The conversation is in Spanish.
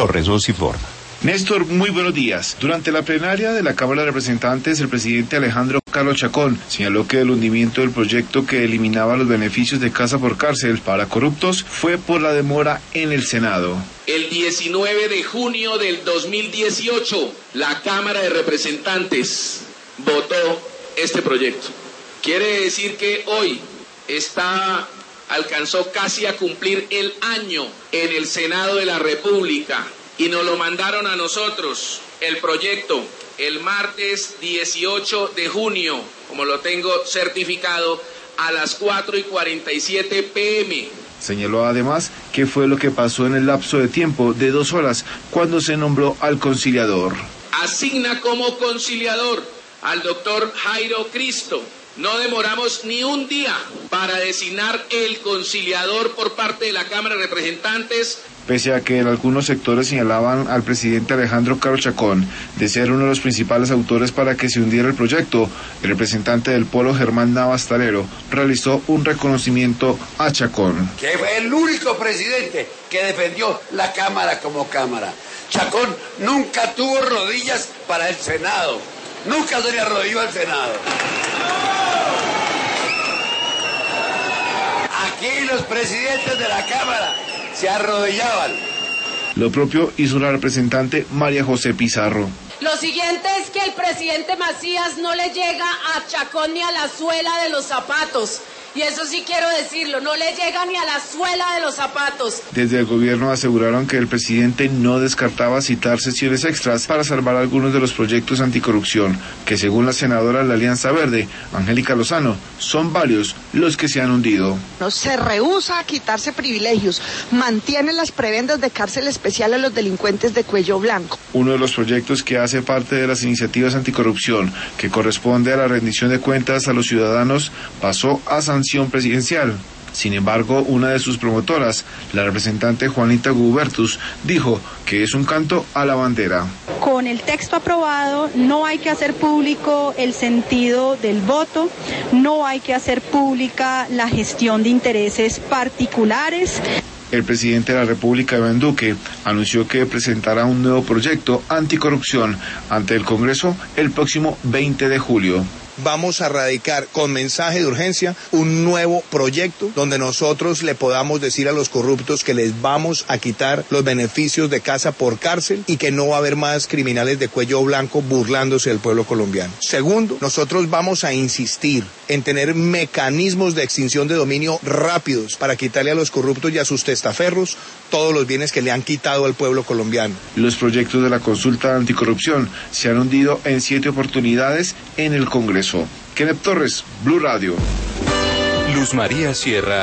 Torres, Voz y Forma. Néstor, muy buenos días. Durante la plenaria de la Cámara de Representantes, el presidente Alejandro Carlos Chacón señaló que el hundimiento del proyecto que eliminaba los beneficios de casa por cárcel para corruptos fue por la demora en el Senado. El 19 de junio del 2018, la Cámara de Representantes votó este proyecto. Quiere decir que hoy alcanzó casi a cumplir el año en el Senado de la República. Y nos lo mandaron a nosotros, el proyecto, el martes 18 de junio, como lo tengo certificado, a las 4:47 p.m. Señaló además qué fue lo que pasó en el lapso de tiempo de 2 horas cuando se nombró al conciliador. Asigna como conciliador al doctor Jairo Cristo. No demoramos ni un día para designar el conciliador por parte de la Cámara de Representantes. Pese a que en algunos sectores señalaban al presidente Alejandro Carlos Chacón de ser uno de los principales autores para que se hundiera el proyecto, el representante del Polo, Germán Navas Talero, realizó un reconocimiento a Chacón. Que fue el único presidente que defendió la Cámara como Cámara. Chacón nunca tuvo rodillas para el Senado, nunca se le arrodilló al Senado. Aquí los presidentes de la Cámara se arrodillaban. Lo propio hizo la representante María José Pizarro. Lo siguiente es que el presidente Macías no le llega a Chacón ni a la suela de los zapatos. Y eso sí quiero decirlo, no le llega ni a la suela de los zapatos. Desde el gobierno aseguraron que el presidente no descartaba citar sesiones extras para salvar algunos de los proyectos anticorrupción, que según la senadora de la Alianza Verde, Angélica Lozano, son varios los que se han hundido. No se rehúsa a quitarse privilegios, mantiene las prebendas de cárcel especial a los delincuentes de cuello blanco. Uno de los proyectos que hace parte de las iniciativas anticorrupción, que corresponde a la rendición de cuentas a los ciudadanos, pasó a sanción presidencial. Sin embargo, una de sus promotoras, la representante Juanita Gubertus, dijo que es un canto a la bandera. Con el texto aprobado no hay que hacer público el sentido del voto, no hay que hacer pública la gestión de intereses particulares. El presidente de la República, Iván Duque, anunció que presentará un nuevo proyecto anticorrupción ante el Congreso el próximo 20 de julio. Vamos a radicar con mensaje de urgencia un nuevo proyecto donde nosotros le podamos decir a los corruptos que les vamos a quitar los beneficios de casa por cárcel y que no va a haber más criminales de cuello blanco burlándose del pueblo colombiano. Segundo, nosotros vamos a insistir en tener mecanismos de extinción de dominio rápidos para quitarle a los corruptos y a sus testaferros todos los bienes que le han quitado al pueblo colombiano. Los proyectos de la consulta anticorrupción se han hundido en 7 oportunidades en el Congreso. Kenneth Torres, Blue Radio. Luz María Sierra.